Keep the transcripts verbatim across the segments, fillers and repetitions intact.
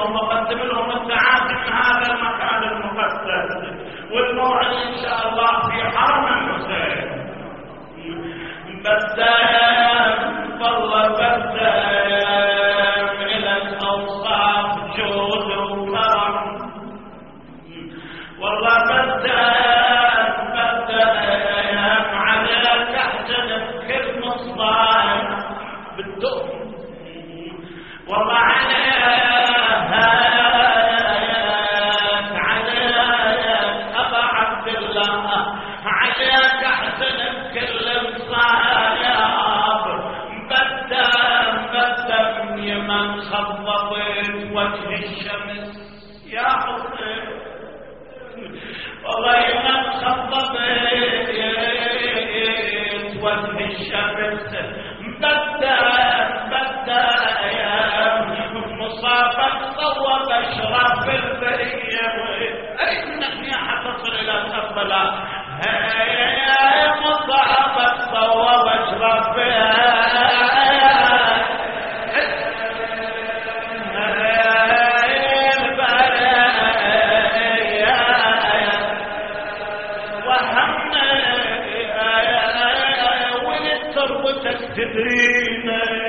لهم وأقدم لهم التعازي من هذا المكان المقدس، والموعد إن شاء الله في حرم الحسين. بسام والله بسام إلى الأوصاف جود وكرم، والله بسام بسام عليك أحسن بكل مصطلح بالدم، والله عليك عليك أبا عبد الله عليك أحسن بكل مصايب. بدم بدم يمن خضبت وجه الشمس يا حسين، والله يمن خضبت وجه الشمس. بدم بدم مصابك صوب اشرف البريه، انك يا حتصل الى كربلاء مصابك صوب اشرف تدرين.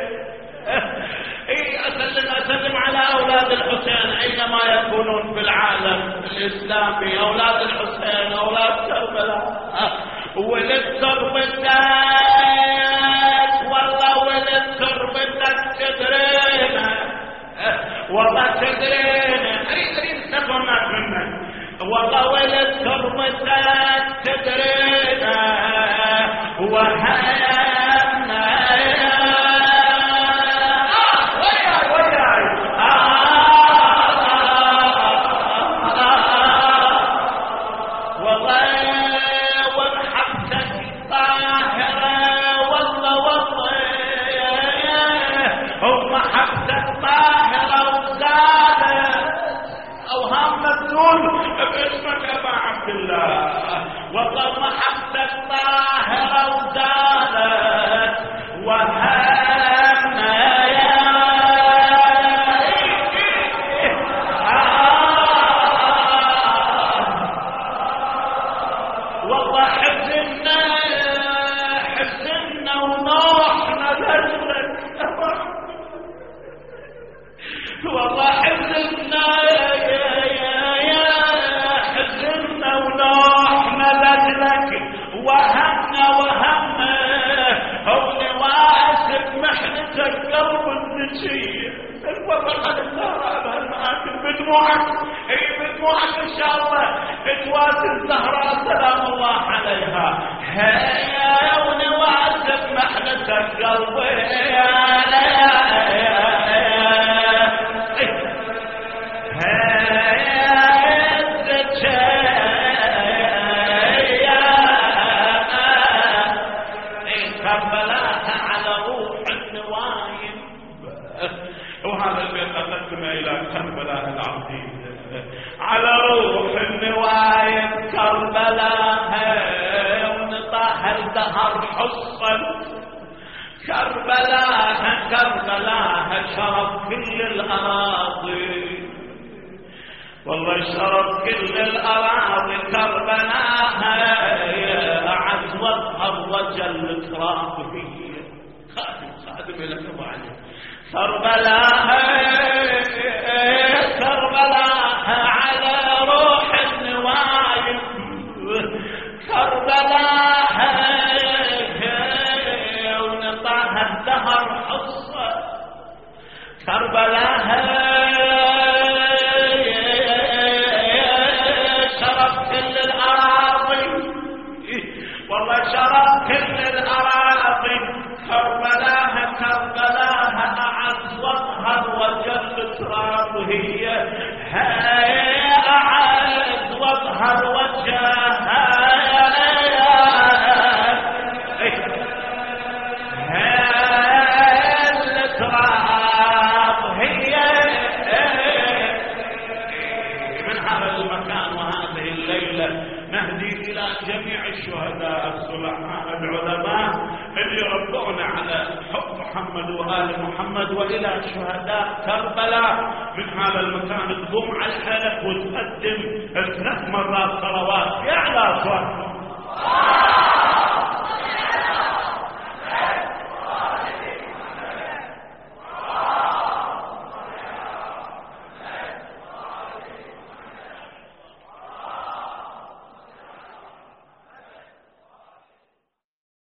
اي اسلم اسلم على اولاد الحسين اينما يكونون في العالم الاسلامي، اولاد الحسين اولاد كربلاء، ولد تربتك والله ولد تربتك تدرين، والله تدرين اريد اريد تفهمك منك، والله ولد تربتك تدرين وهي باسمك ابا عبد الله، والله محبتك طاهره وزادت وهنا يا والله حزننا حزننا ونوحنا لك، والله حزننا وهمنا وهمنا هوني واسف محنتك قلب النشية الفرقة الزهراء بهالمآكل بدموعك، اي بدموعك ان شاء الله تواسي الزهراء سلام الله عليها. هيا هوني واسف محنتك قلبي إلى كربلاء العظيم على روح النوايب كربلاء ونطاح الدهر حصن كربلاء كربلاء شرف كل الأراضي، والله شرف كل الأراضي كربلاء أعز واظهر وجل ترابه خادم خادم لك أبو علي كربلاء كربلاء على روح النوايب كربلاء ونطاها الدهر حصة كربلاء شرف كل الأراضي، والله شرف كل الأراضي كربلاء كربلاء أعز واظهر وجل ترابه هي أعز واظهر وجهها التراب هي من هذا المكان وهذه الليلة نهدي إلى جميع الشهداء الصلحاء العلماء اللي يربعنا على حب محمد وآل محمد، وإلى شهداء كربلاء من هذا المكان تقوم على حالك وتقدم ثلاث مرات صلوات يعلى صوتهم.